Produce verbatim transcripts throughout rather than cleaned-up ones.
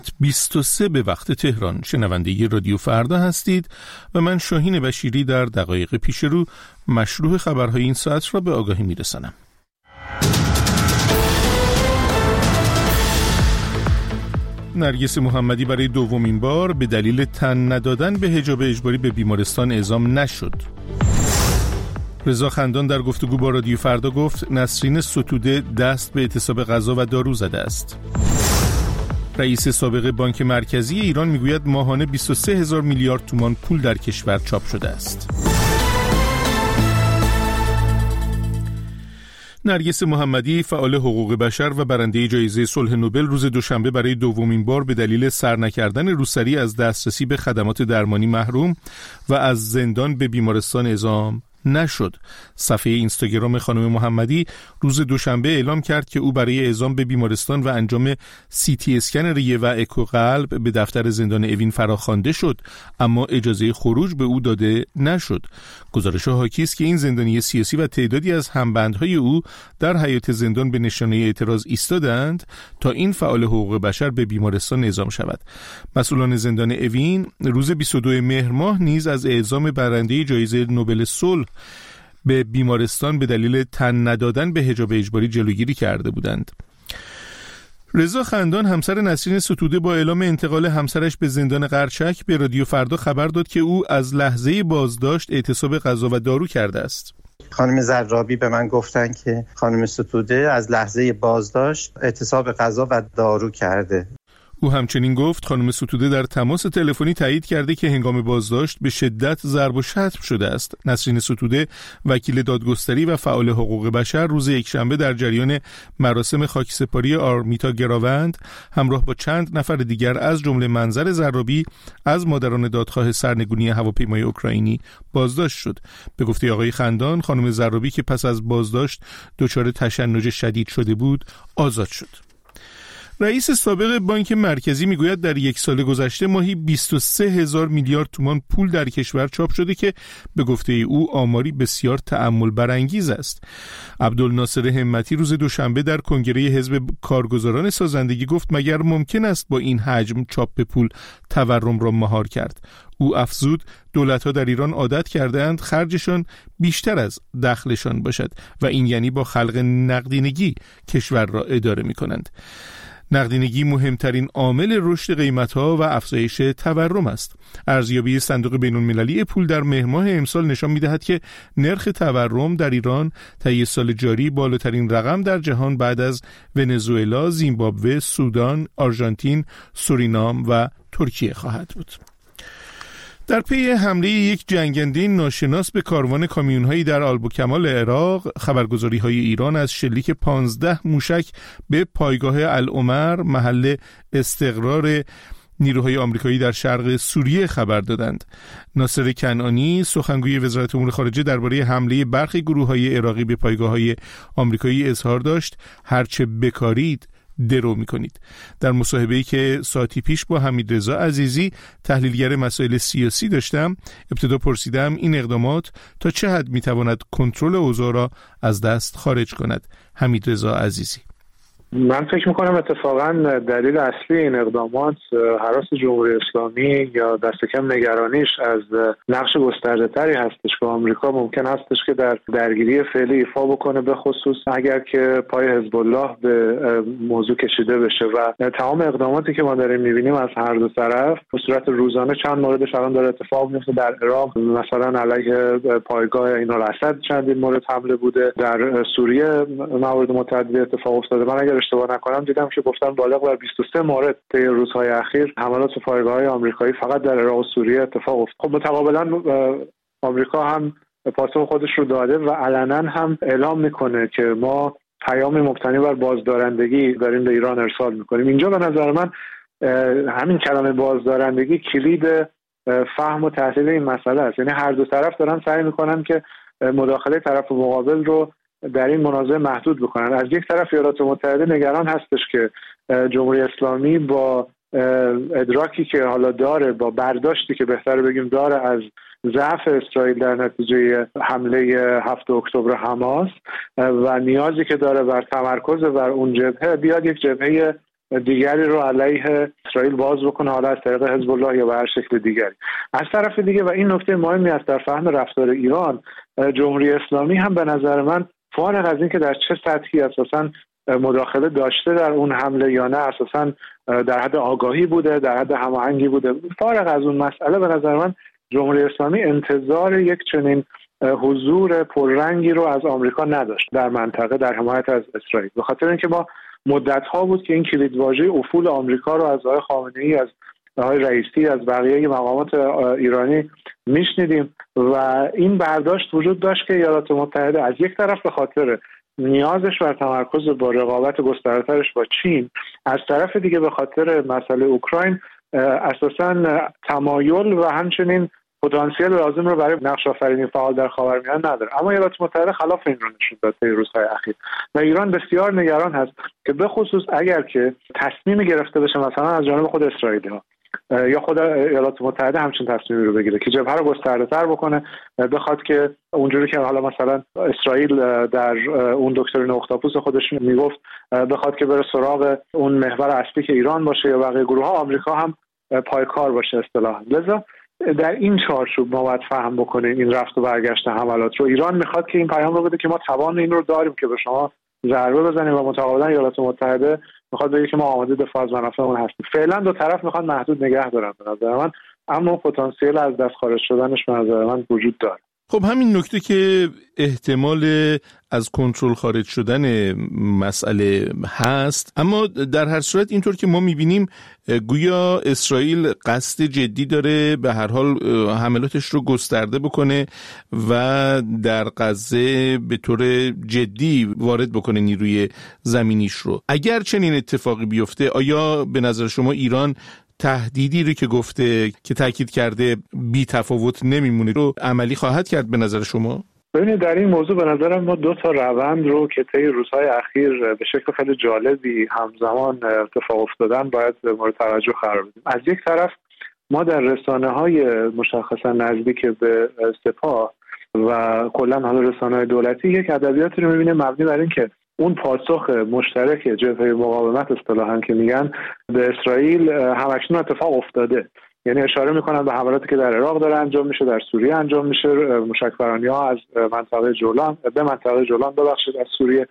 بیست و سه به وقت تهران. شنونده رادیو فردا هستید و من شاهین بشیری در دقایق پیش رو مشروع خبرهای این ساعت را به آگاهی میرسانم. نرگس محمدی برای دومین بار به دلیل تن ندادن به حجاب اجباری به بیمارستان اعزام نشد. رضا خندان در گفتگو با رادیو فردا گفت نسرین ستوده دست به اعتصاب غذا و دارو زده است. رئیس سابق بانک مرکزی ایران میگوید ماهانه بیست و سه هزار میلیارد تومان پول در کشور چاپ شده است. نرگس محمدی فعال حقوق بشر و برنده جایزه صلح نوبل روز دوشنبه برای دومین بار به دلیل سر نکردن روسری از دسترسی به خدمات درمانی محروم و از زندان به بیمارستان اعزام نشد. صفحه اینستاگرام خانم محمدی روز دوشنبه اعلام کرد که او برای اعزام به بیمارستان و انجام سی تی اسکن ریه و اکو قلب به دفتر زندان اوین فراخوانده شد، اما اجازه خروج به او داده نشد. گزارش حاکی است که این زندانی سیاسی و تعدادی از همبندهای او در حیاط زندان به نشانه اعتراض ایستادند تا این فعال حقوق بشر به بیمارستان اعزام شود. مسئولان زندان اوین روز بیست و دو مهر ماه نیز از اعزام برنده جایزه نوبل صلح به بیمارستان به دلیل تن ندادن به حجاب اجباری جلوگیری کرده بودند. رضا خندان همسر نسرین ستوده با اعلام انتقال همسرش به زندان قرچک به رادیو فردا خبر داد که او از لحظه بازداشت اعتصاب غذا و دارو کرده است. خانم زرابی به من گفتن که خانم ستوده از لحظه بازداشت اعتصاب غذا و دارو کرده. او همچنین گفت خانم ستوده در تماس تلفنی تایید کرده که هنگام بازداشت به شدت ضرب و شتم شده است. نسرین ستوده وکیل دادگستری و فعال حقوق بشر روز یکشنبه در جریان مراسم خاکسپاری آرمیتا گراوند همراه با چند نفر دیگر از جمله منظر زرابی از مادران دادخواه سرنگونی هواپیمای اوکراینی بازداشت شد. به گفته آقای خندان خانم زرابی که پس از بازداشت دچار تشنج شدید شده بود آزاد شد. رئیس سابق بانک مرکزی میگوید در یک سال گذشته ماهی بیست و سه هزار میلیارد تومان پول در کشور چاپ شده که به گفته او آماری بسیار تأمل برانگیز است. عبدالناصر همتی روز دوشنبه در کنگره حزب کارگزاران سازندگی گفت مگر ممکن است با این حجم چاپ پول تورم را مهار کرد. او افزود دولت‌ها در ایران عادت کرده‌اند خرجشان بیشتر از دخلشان باشد و این یعنی با خلق نقدینگی کشور را اداره می‌کنند. نقدینگی مهمترین عامل رشد قیمت‌ها و افزایش تورم است. ارزیابی صندوق بین‌المللی پول در مهر ماه امسال نشان می‌دهد که نرخ تورم در ایران طی سال جاری بالاترین رقم در جهان بعد از ونزوئلا، زیمبابوه، سودان، آرژانتین، سورینام و ترکیه خواهد بود. در پی حمله یک جنگنده ناشناس به کاروان کامیون‌هایی در آلبوکمال عراق، خبرگزاری‌های ایران از شلیک پانزده موشک به پایگاه العمر محل استقرار نیروهای آمریکایی در شرق سوریه خبر دادند. ناصر کنعانی سخنگوی وزارت امور خارجه درباره حمله برخی گروه‌های عراقی به پایگاه‌های آمریکایی اظهار داشت هرچه بکارید درو میکنید. در مصاحبه‌ای که ساعتی پیش با حمیدرضا عزیزی تحلیلگر مسائل سیاسی داشتم، ابتدا پرسیدم این اقدامات تا چه حد میتواند کنترل اوضاع را از دست خارج کند. حمیدرضا عزیزی: من فکر میکنم اتفاقا دلیل اصلی این اقدامات هراس جمهوری اسلامی یا دست کم نگرانیش از نقش گسترده تری هستش که آمریکا ممکن هستش که در درگیری فعلی ایفا بکنه، به خصوص اگر که پای حزب الله به موضوع کشیده بشه. و تمام اقداماتی که ما داریم میبینیم از هر دو طرف به صورت روزانه چند موردش الان داره اتفاق میفته. در عراق مثلا علیه پایگاه اینالاسد چندین مورد حمله بوده، در سوریه موارد متعددی اتفاق افتاده. من اگر اشتباه نکنم دیدم که گفتن بالغ بر بیست و سه مورد طی روزهای اخیر حملات پایگاه‌های آمریکایی فقط در عراق و سوریه اتفاق افتاد. خب متقابلا آمریکا هم پاسخ خودش رو داده و علنا هم اعلام میکنه که ما پیامی مبتنی بر بازدارندگی داریم به ایران ارسال میکنیم. اینجا به نظر من همین کلمه بازدارندگی کلید فهم و تحلیل این مسئله است. یعنی هر دو طرف دارن سعی میکنن که مداخله طرف مقابل رو در این منازعه محدود بکنن. از یک طرف ایالات متحده نگران هستش که جمهوری اسلامی با ادراکی که حالا داره، با برداشتی که بهتر بگیم داره از ضعف اسرائیل در نتیجه حمله هفتم اکتبر حماس و نیازی که داره بر تمرکز بر اون جبهه، بیاد یک جبهه دیگری رو علیه اسرائیل باز بکنه، حالا از طریق حزب الله یا به هر شکل دیگری. از طرف دیگه و این نکته مهمی است در فهم رفتار ایران، جمهوری اسلامی هم به نظر من فارغ از این که در چه سطحی اساساً مداخله داشته در اون حمله یا نه، اساساً در حد آگاهی بوده، در حد هماهنگی بوده، فارغ از اون مسئله به نظر من جمهوری اسلامی انتظار یک چنین حضور پررنگی رو از آمریکا نداشت در منطقه در حمایت از اسرائیل، به خاطر اینکه ما مدت‌ها بود که این کلیدواژه افول آمریکا رو از آقای خامنه‌ای، از آقای رئیسی، از بقیه مقامات ایرانی میشنیدیم و این برداشت وجود داشت که ایالات متحده از یک طرف به خاطر نیازش بر تمرکز با رقابت گسترده‌ترش با چین، از طرف دیگه به خاطر مسئله اوکراین اساساً تمایل و همچنین پتانسیل لازم رو برای نقش آفرینی فعال در خاورمیانه نداره. اما ایالات متحده خلاف این رو نشون داد طی روزهای اخیر و ایران بسیار نگران هست که به خصوص اگر که تصمیمی گرفته بشه مثلا از جانب خود اسرائیلی‌ها یا خود ایالات متحده همچین تصمیمی رو بگیره که جبهه رو گسترده‌تر بکنه، بخواد که اونجوری که حالا مثلا اسرائیل در اون دکترین اختاپوس خودش میگفت بخواد که بره سراغ اون محور اصلی که ایران باشه یا بقیه گروه‌ها، آمریکا هم پایکار باشه اصطلاحاً. لذا در این چارچوب ما باید فهم بکنیم این رفت و برگشت حملات رو. ایران میخواد که این پیام رو بده که ما توان این رو داریم که به شما ضربه بزنیم و متقابلا ایالات متحده میخواد بگه که ما آماده دفاع از منافعمون هستیم. فعلا دو طرف میخواد محدود نگه دارن به نظر من، اما پتانسیل از دست خارج شدنش به نظر من وجود داره. خب همین نکته که احتمال از کنترل خارج شدن مسئله هست، اما در هر صورت اینطور که ما میبینیم گویا اسرائیل قصد جدی داره به هر حال حملاتش رو گسترده بکنه و در غزه به طور جدی وارد بکنه نیروی زمینیش رو. اگر چنین اتفاقی بیفته، آیا به نظر شما ایران تهدیدی رو که گفته که تاکید کرده بی تفاوت نمیمونه رو عملی خواهد کرد به نظر شما؟ ببینید در این موضوع به نظرم ما دو تا روند رو که طی روزهای اخیر به شکل خیلی جالبی همزمان اتفاق افتادن باید مورد توجه قرار بدیم. از یک طرف ما در رسانه‌های مشخصا نزدیک به سپاه و کلا حالا رسانه‌های دولتی یک ادبیاتی رو می‌بینیم مبنی بر این که اون پاسخ مشترک جبهه مقاومت اصطلاحاً که میگن به اسرائیل همکنون اتفاق افتاده، یعنی اشاره میکنن به حملاتی که در عراق داره انجام میشه، در سوریه انجام میشه، موشک‌برانی‌ها از منطقه جولان به منطقه جولان ببخشید از سوریه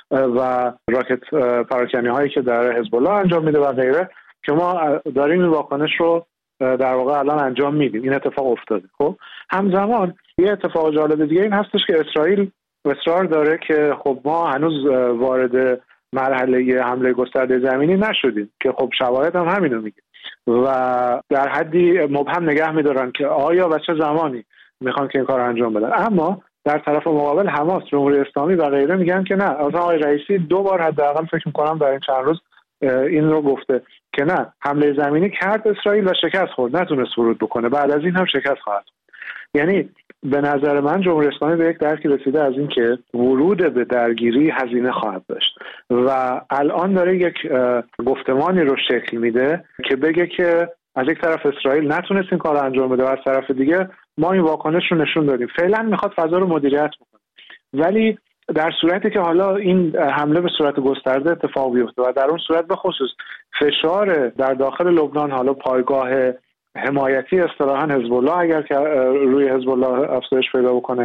و راکت پراکنی‌هایی که در حزب الله انجام میده و غیره، که ما داریم این واکنش رو در واقع الان انجام میدیم. این اتفاق افتاده. خب همزمان یه اتفاق جالب دیگه این هستش که اسرائیل اصرار داره که خب ما هنوز وارد مرحله حمله گسترده زمینی نشدیم، که خب شواهد هم همینو میگه و در حدی مبهم نگه میدارن که آیا و چه زمانی میخوان که این کار انجام بدن. اما در طرف مقابل حماس، جمهوری اسلامی و غیره میگن که نه. اصلا آقای رئیسی دو بار حداقل فکر میکنم در این چند روز این رو گفته که نه، حمله زمینی کرد اسرائیل و شکست خورد، نتونست ورود بکنه، بعد از این هم شکست خواهد. یعنی به نظر من جمهوری اسلامی به یک درکی رسیده از این که ورود به درگیری هزینه خواهد داشت و الان داره یک گفتمانی رو شکل میده که بگه که از یک طرف اسرائیل نتونست این کار رو انجام بده و از طرف دیگه ما این واکنش رو نشون دادیم. فعلا میخواد فضا رو مدیریت بکنه، ولی در صورتی که حالا این حمله به صورت گسترده اتفاق بیفته و در اون صورت به خصوص فشار در داخل لبنان، حالا پایگاه حمایتی اصطلاحاً حزب الله اگر که روی حزب الله افزایش پیدا بکنه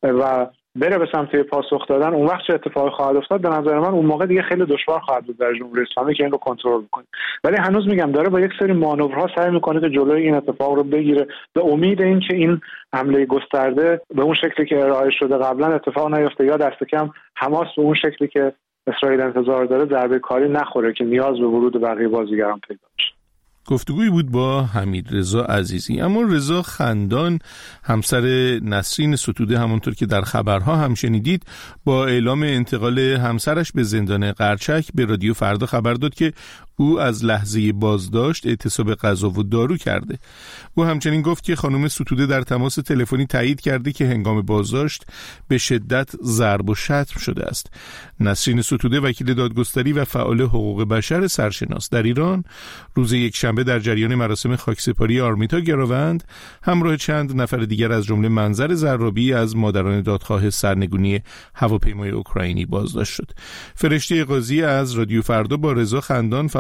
و بره به سمت پاسخ دادن، اون وقت چه اتفاقی خواهد افتاد؟ به نظر من اون موقع دیگه خیلی دشوار خواهد بود در جمهوری اسلامی که این رو کنترل کنه. ولی هنوز میگم داره با یک سری مانورها سعی میکنه که جلوی این اتفاق رو بگیره، به امید این که این حمله گسترده به اون شکلی که ارائه شده قبلا اتفاق نیفته، یا دست کم حماس به اون شکلی که اسرائیل انتظار داره ضربه کاری نخوره که نیاز به ورود بقیه بازیگران پیدا بشه. گفتگویی بود با حمیدرضا عزیزی. اما رضا خندان، همسر نسرین ستوده، همونطور که در خبرها هم شنیدید، با اعلام انتقال همسرش به زندان قرچک به رادیو فردا خبر داد که او از لحظه بازداشت اعتصاب غذا و دارو کرده. او همچنین گفت که خانم ستوده در تماس تلفنی تایید کرده که هنگام بازداشت به شدت ضرب و شتم شده است. نسرین ستوده، وکیل دادگستری و فعال حقوق بشر سرشناس در ایران، روز یکشنبه در جریان مراسم خاکسپاری آرمیتا گراوند همراه چند نفر دیگر از جمله منظر زرابی از مادران دادخواه سرنگونی هواپیمای اوکراینی بازداشت شد. فرشته قاضی از رادیو فردا با رضا خندان، فعال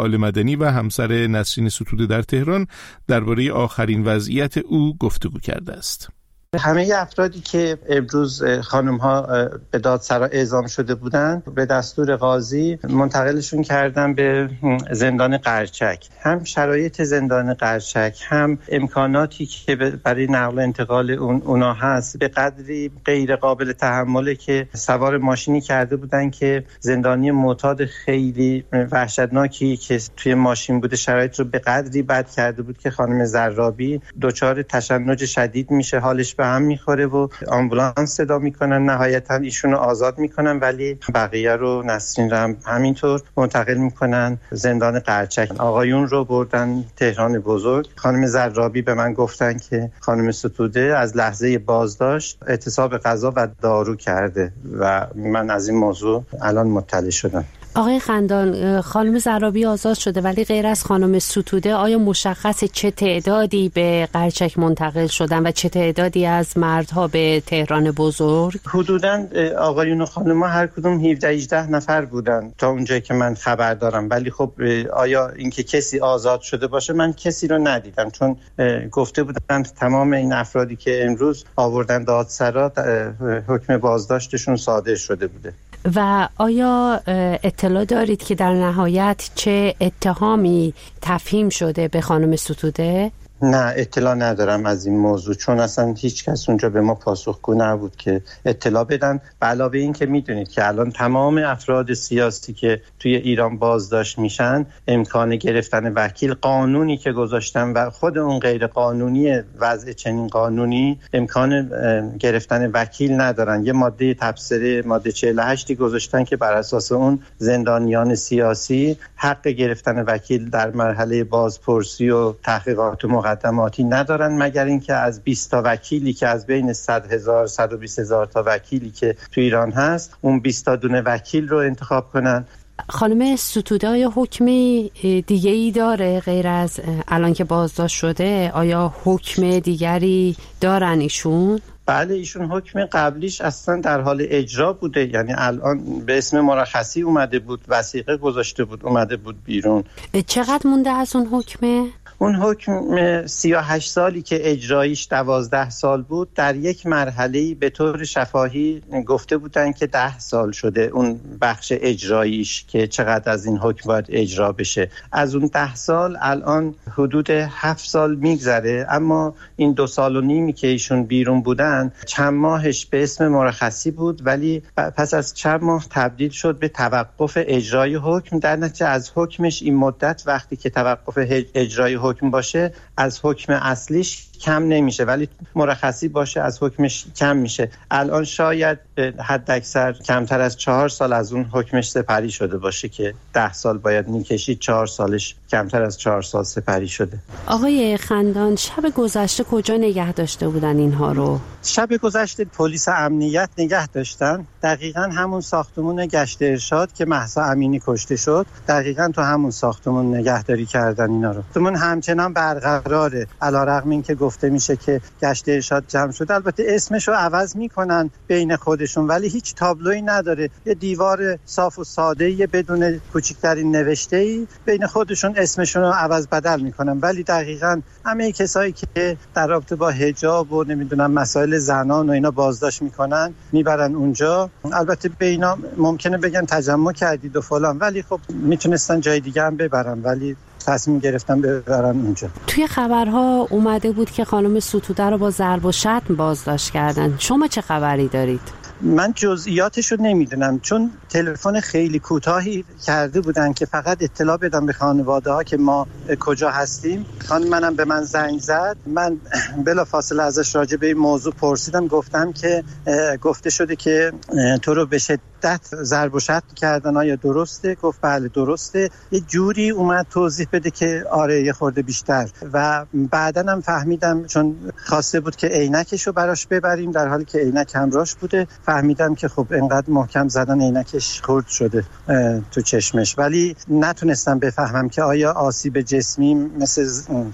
فعال مدنی و همسر نسرین ستوده در تهران درباره آخرین وضعیت او گفتگو کرده است. همه افرادی که امروز خانم ها به دادسرا اعزام شده بودند به دستور قاضی منتقلشون کردن به زندان قرچک. هم شرایط زندان قرچک هم امکاناتی که برای نقل و انتقال اون اونا هست به قدری غیر قابل تحمله که سوار ماشینی کرده بودن که زندانی معتاد خیلی وحشتناکی که توی ماشین بوده شرایط رو به قدری بد کرده بود که خانم زرابی دچار تشنج شدید میشه، حالش به هم میخوره و آمبولانس صدا میکنن. نهایتا ایشونو آزاد میکنن ولی بقیه رو، نسرین رو هم همینطور منتقل میکنن زندان قرچک. آقایون رو بردن تهران بزرگ. خانم زرابی به من گفتن که خانم ستوده از لحظه بازداشت اعتصاب غذا و دارو کرده و من از این موضوع الان مطلع شدم. آقای خندان، خانم زرابی آزاد شده ولی غیر از خانم ستوده آیا مشخص چه تعدادی به قرچک منتقل شدن و چه تعدادی از مردها به تهران بزرگ؟ حدوداً آقایون و خانم‌ها هر کدوم هفده هجده نفر بودن تا اونجایی که من خبر دارم، ولی خب آیا اینکه کسی آزاد شده باشه من کسی رو ندیدم، چون گفته بودن تمام این افرادی که امروز آوردن دادسرا حکم بازداشتشون صادر شده بوده. و آیا اطلاع دارید که در نهایت چه اتهامی تفهیم شده به خانم ستوده؟ نه، اطلاع ندارم از این موضوع، چون اصلا هیچ کس اونجا به ما پاسخگو نبود که اطلاع بدن. به علاوه این که میدونید که الان تمام افراد سیاسی که توی ایران بازداشت میشن امکان گرفتن وکیل، قانونی که گذاشتن و خود اون غیر قانونی وضع چنین قانونی امکان گرفتن وکیل ندارن. یه ماده تبصره ماده چهل و هشت گذاشتن که بر اساس اون زندانیان سیاسی حق گرفتن وکیل در مرحله بازپرسی و تحقیقات مقدماتی ندارن، مگر اینکه از بیست تا وکیلی که از بین صد هزار صد و بیست هزار تا وکیلی که تو ایران هست اون بیست تا دونه وکیل رو انتخاب کنن. خانم ستوده آیا حکمی دیگه ای داره غیر از الان که بازداشت شده؟ آیا حکم دیگری دارن ایشون؟ بله، ایشون حکم قبلیش اصلا در حال اجرا بوده، یعنی الان به اسم مرخصی اومده بود، وثیقه گذاشته بود، اومده بود بیرون. چقدر مونده از اون حکمه؟ اون حکم سی و هشت سالی که اجراییش دوازده سال بود، در یک مرحله‌ای به طور شفاهی گفته بودن که ده سال شده اون بخش اجراییش که چقدر از این حکم باید اجرا بشه. از اون ده سال الان حدود هفت سال میگذره، اما این دو سال و نیمی که ایشون بیرون بودن چند ماهش به اسم مرخصی بود، ولی پس از چند ماه تبدیل شد به توقف اجرای حکم. در نتیجه از حکمش این مدت وقتی که توقف اجرای حکم حکم باشه از حکم اصلیش کم نمیشه، ولی مرخصی باشه از حکمش کم میشه. الان شاید حد اکثر کمتر از چهار سال از اون حکمش سپری شده باشه که ده سال باید میکشید، چهار سالش کمتر از چهار سال سپری شده. آقای خندان، شب گذشته کجا نگه داشته بودن اینها رو؟ شب گذشته پلیس امنیت نگه داشتن، دقیقاً همون ساختمون گشت ارشاد که مهسا امینی کشته شد، دقیقاً تو همون ساختمون نگهداری کردن اینا رو. ساختمون همچنان برقراره، علیرغم اینکه گفته میشه که گشت ارشاد جمع شده. البته اسمش رو عوض میکنن بین خودشون، ولی هیچ تابلویی نداره، یه دیوار صاف و ساده‌ای بدون کوچکترین نوشته‌ای، بین خودشون اسمشون رو عوض بدل میکنن. ولی دقیقاً همه کسایی که در رابطه با حجاب و نمیدونم مسائل زنان و اینا بازداشت میکنن میبرن اونجا. البته به اینا ممکنه بگن تجمع کردید و فلان، ولی خب میتونستن جای دیگه هم ببرن، ولی تصمیم گرفتن ببرن اونجا. توی خبرها اومده بود که خانم ستوده رو با ضرب و شتم بازداشت کردن. شما چه خبری دارید؟ من جزئیاتش رو نمیدونم، چون تلفن خیلی کوتاهی کرده بودن که فقط اطلاع بدم به خانواده ها که ما کجا هستیم. خانم منم به من زنگ زد، من بلافاصله ازش راجع به این موضوع پرسیدم، گفتم که گفته شده که تو رو به شدت ضرب و شتم کردن، آیا درسته؟ گفت بله درسته. یه جوری اومد توضیح بده که آره یه خورده بیشتر، و بعدن هم فهمیدم چون خواسته بود که عینکش رو براش ببریم در حالی که عینک همراهش بوده، فهمیدم که خب انقدر محکم زدن عینکش خورد شده تو چشمش، ولی نتونستم بفهمم که آیا آسیب جسمی مثل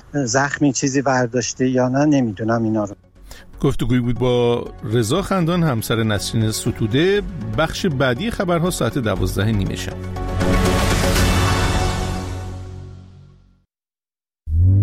زخمی چیزی برداشته یا نه، نمیدونم اینا رو. گفتگوی بود با رضا خندان، همسر نسرین ستوده. بخش بعدی خبرها ساعت دوازده نیمه شب.